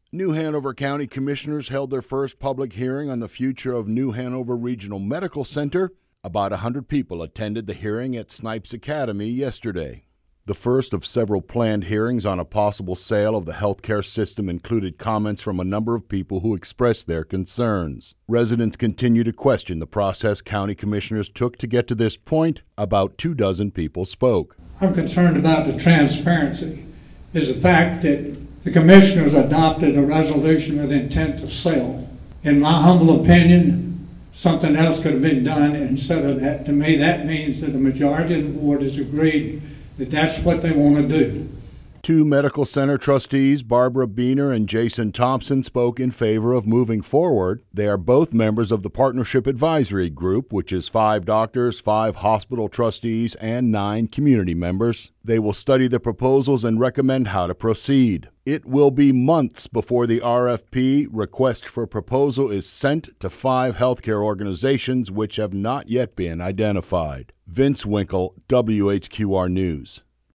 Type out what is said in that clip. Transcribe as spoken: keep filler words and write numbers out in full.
New Hanover County Commissioners held their first public hearing on the future of New Hanover Regional Medical Center. About one hundred people attended the hearing at Snipes Academy yesterday. The first of several planned hearings on a possible sale of the healthcare system included comments from a number of people who expressed their concerns. Residents continue to question the process county commissioners took to get to this point. About two dozen people spoke. I'm concerned about the transparency, is the fact that the commissioners adopted a resolution with intent to sell. In my humble opinion, something else could have been done instead of that. To me, that means that the majority of the board has agreed that that's what they want to do. Two medical center trustees, Barbara Beener and Jason Thompson, spoke in favor of moving forward. They are both members of the Partnership Advisory Group, which is five doctors, five hospital trustees, and nine community members. They will study the proposals and recommend how to proceed. It will be months before the R F P, request for proposal, is sent to five healthcare organizations which have not yet been identified. Vince Winkle, W H Q R News.